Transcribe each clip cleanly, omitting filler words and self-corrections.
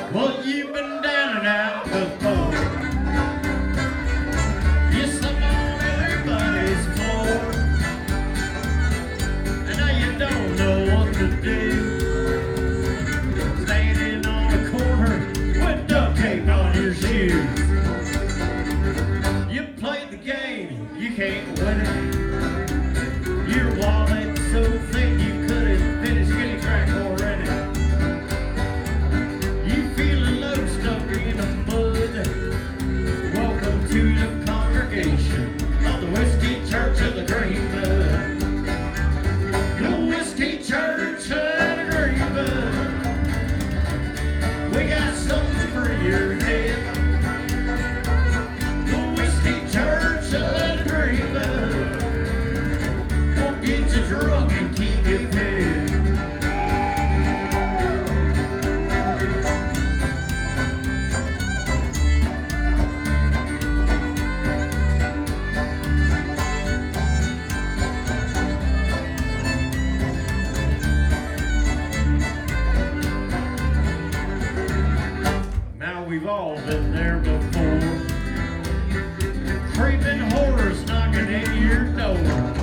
Well, you've been down and out before. You slept on everybody's floor. And now you don't know what to do. Standing on a corner with duct tape on your shoes. You played the game, you can't win it. Your wallet's so thick you couldn't fit a skinny track already. You feeling low, stuck in the mud. Welcome to the congregation of the Whiskey Church of the Greenbud. The Whiskey Church of the Greenbud. We got something for your head. The Whiskey Church of the Greenbud. Won't get you drunk and keep you fed. Now we've all been there before. Creeping horrors knocking at your door.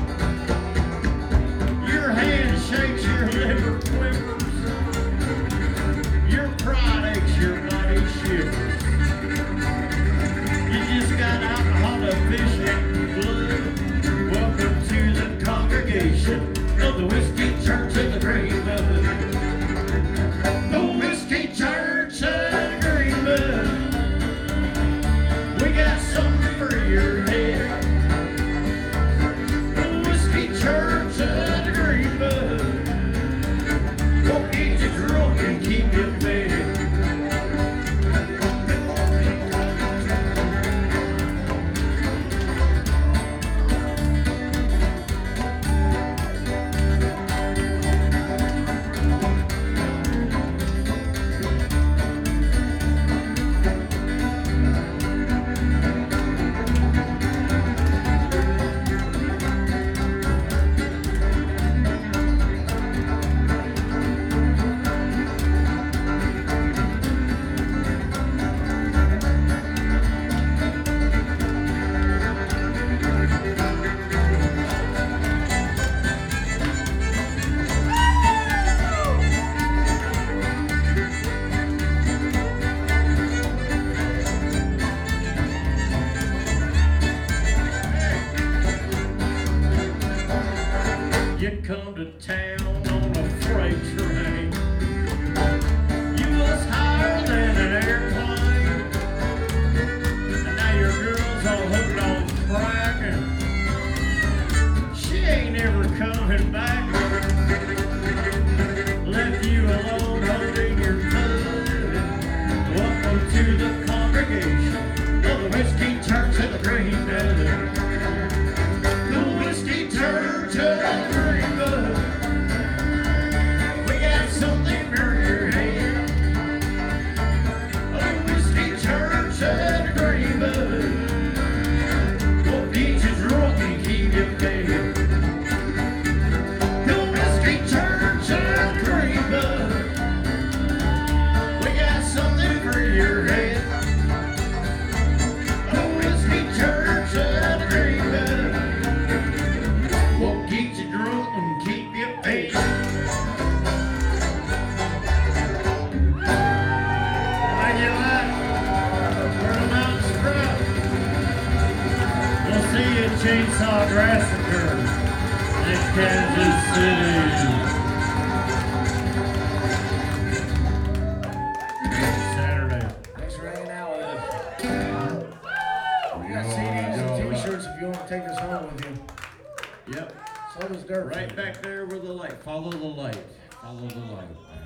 Your hand shakes, your liver quivers. Your pride aches, your body shivers. You just got alcohol to fish and blood. Welcome to the congregation of the Whiskey Church of the Greenbud. The Whiskey Church of the Greenbud. We got something for your head. The Whiskey Church of the Greenbud. Won't get you drunk and keep you fed. You come to town on a freight train. You was higher than an airplane. And now your girl's all hooked on crack. And she ain't ever coming back. Left you alone holding your bud. Welcome to the congregation of the Whiskey Church of the Greenbud. The Whiskey Church of the Greenbud. We got something for your head. The Whiskey Church of the Greenbud. Won't get you drunk and keep you fed. The Whiskey Church of the Greenbud. We got something for your head. The Whiskey Church of the Greenbud. Won't get you drunk and keep you fed. Thank you, lad. We're the Mountain Scrub. We'll see you at Chainsaw Massacre in Kansas City. Saturday. Thanks for hanging out with us. We got CDs and t-shirts if you want to take us home with you. Yep. So does Dirt. Right back there with the light. Follow the light. Follow the light.